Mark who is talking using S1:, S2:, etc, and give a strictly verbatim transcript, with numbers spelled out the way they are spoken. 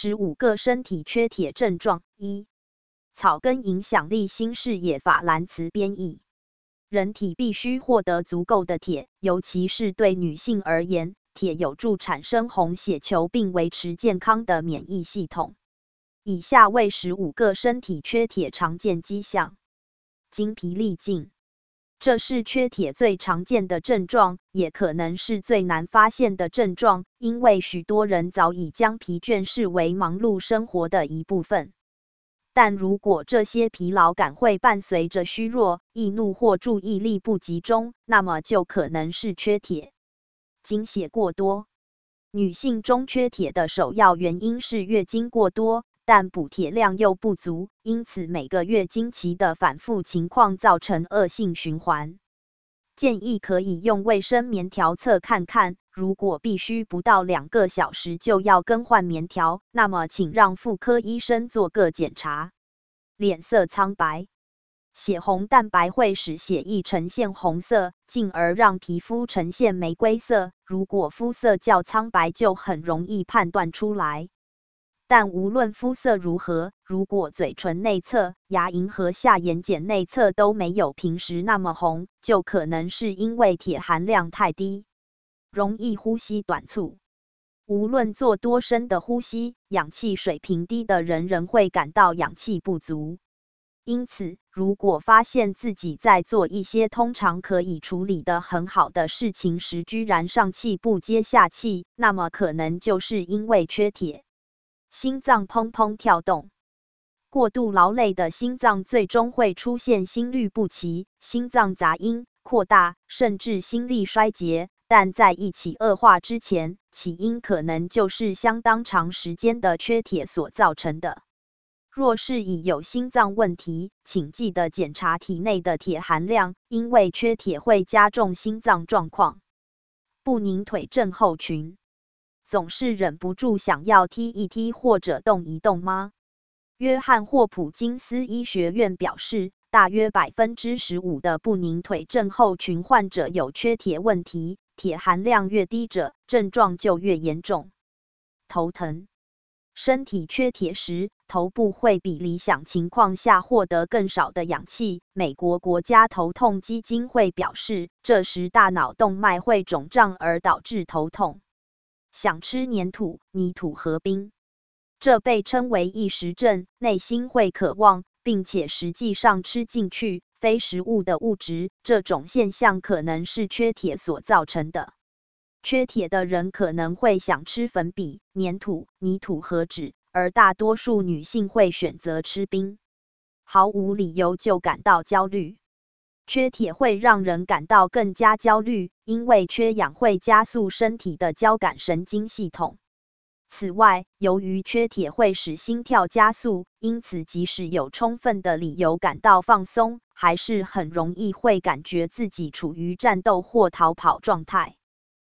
S1: 十五个身体缺铁症状。一、草根影响力新视野法兰茨编译。人体必须获得足够的铁，尤其是对女性而言，铁有助产生红血球并维持健康的免疫系统。以下为十五个身体缺铁常见迹象。精疲力尽，这是缺铁最常见的症状，也可能是最难发现的症状，因为许多人早已将疲倦视为忙碌生活的一部分。但如果这些疲劳感会伴随着虚弱、易怒或注意力不集中，那么就可能是缺铁。经血过多，女性中缺铁的首要原因是月经过多，但补铁量又不足，因此每个月经期的反复情况造成恶性循环。建议可以用卫生棉条测看看，如果必须不到两个小时就要更换棉条，那么请让妇科医生做个检查。脸色苍白，血红蛋白会使血液呈现红色，进而让皮肤呈现玫瑰色。如果肤色较苍白，就很容易判断出来。但无论肤色如何，如果嘴唇内侧、牙龈和下眼睑内侧都没有平时那么红，就可能是因为铁含量太低。容易呼吸短促，无论做多深的呼吸，氧气水平低的人仍会感到氧气不足。因此，如果发现自己在做一些通常可以处理得很好的事情时，居然上气不接下气，那么可能就是因为缺铁。心脏砰砰跳动，过度劳累的心脏最终会出现心律不齐、心脏杂音、扩大，甚至心力衰竭。但在一起恶化之前，起因可能就是相当长时间的缺铁所造成的。若是已有心脏问题，请记得检查体内的铁含量，因为缺铁会加重心脏状况。不宁腿症候群，总是忍不住想要踢一踢或者动一动吗？约翰霍普金斯医学院表示，大约 百分之十五 的不宁腿症候群患者有缺铁问题，铁含量越低者，症状就越严重。头疼，身体缺铁时，头部会比理想情况下获得更少的氧气。美国国家头痛基金会表示，这时大脑动脉会肿胀而导致头痛。想吃黏土、泥土和冰，这被称为异食症，内心会渴望，并且实际上吃进去非食物的物质。这种现象可能是缺铁所造成的。缺铁的人可能会想吃粉笔、黏土、泥土和纸，而大多数女性会选择吃冰。毫无理由就感到焦虑。缺铁会让人感到更加焦虑，因为缺氧会加速身体的交感神经系统。此外，由于缺铁会使心跳加速，因此即使有充分的理由感到放松，还是很容易会感觉自己处于战斗或逃跑状态。